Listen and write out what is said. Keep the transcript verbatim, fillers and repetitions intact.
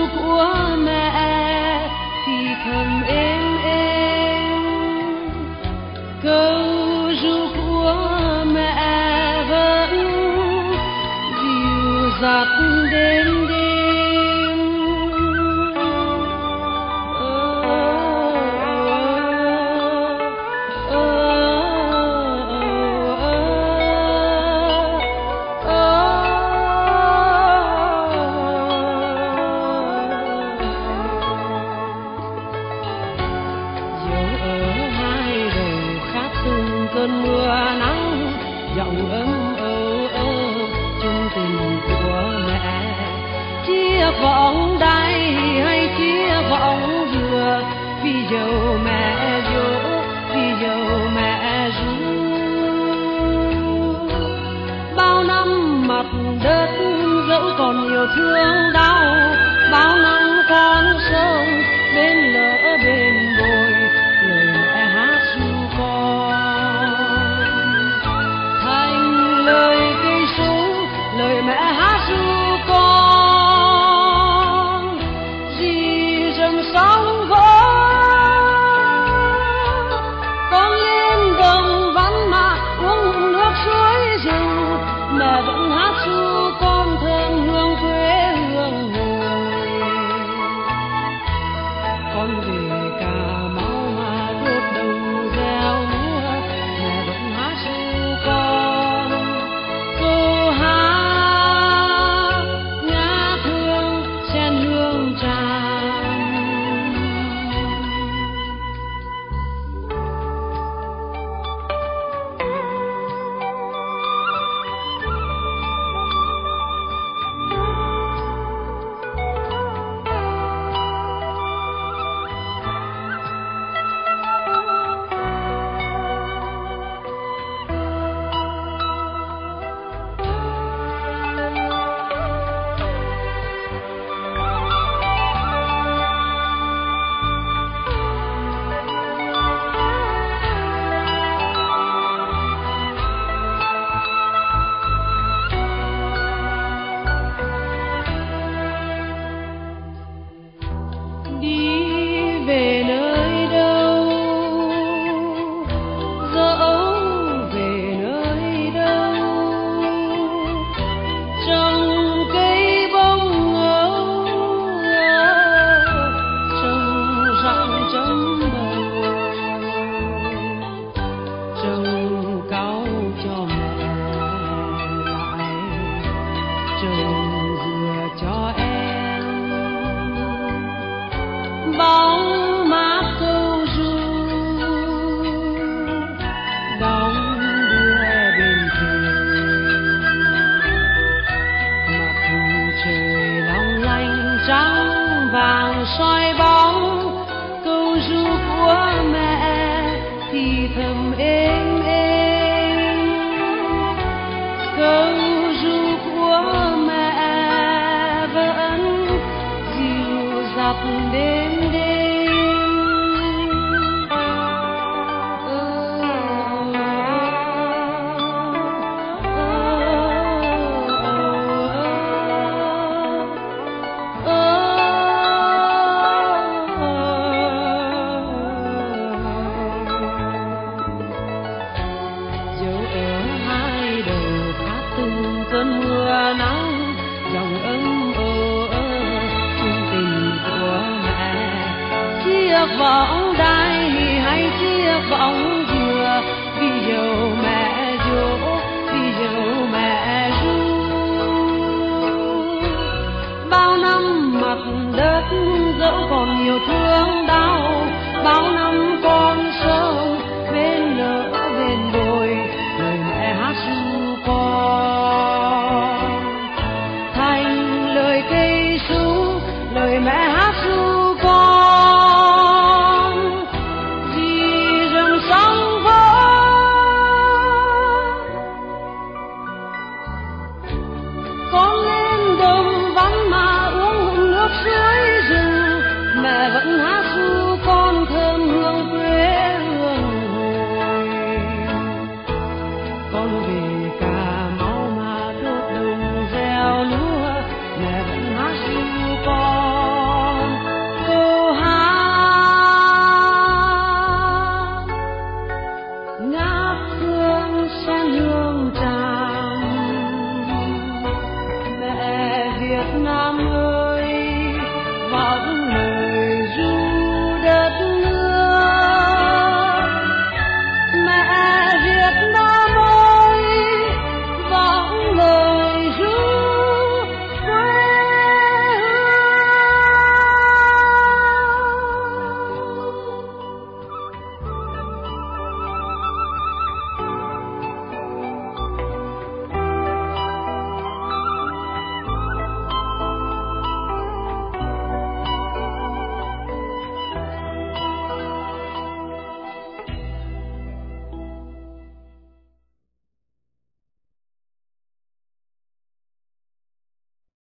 của mẹ thì thầm êm êm, câu ru của mẹ vẫn dịu dặt đêm đêm. Cơn mưa nắng giọng ấm ơ ơ chung tình của mẹ, chiếc vòng đai hay chiếc vòng dừa, vì dầu mẹ dỗ vì dầu mẹ ru. Bao năm mặt đất dẫu còn nhiều thương đau, bao năm con sông bên lỡ bên bồi, lời mẹ hát ru con lời cây súng, lời mẹ hát ru con dì rừng sóng vỗ, con lên đồng vắng mà uống nước suối rừng, mẹ vẫn hát ru con thơm hương quê hương hồi. Con về Cà Mau mà đốt đồng gieo lúa, mẹ vẫn hát ru con. Bóng mát câu ru đóng đưa bên thềm, mặt trời long lanh trắng vàng soi bóng câu ru của mẹ thì thầm êm êm, câu ru của mẹ vẫn dịu dặt đêm. Cơn mưa nắng dòng ấm ơ ơ chung tình của mẹ, chiếc vòng đai hay chiếc vòng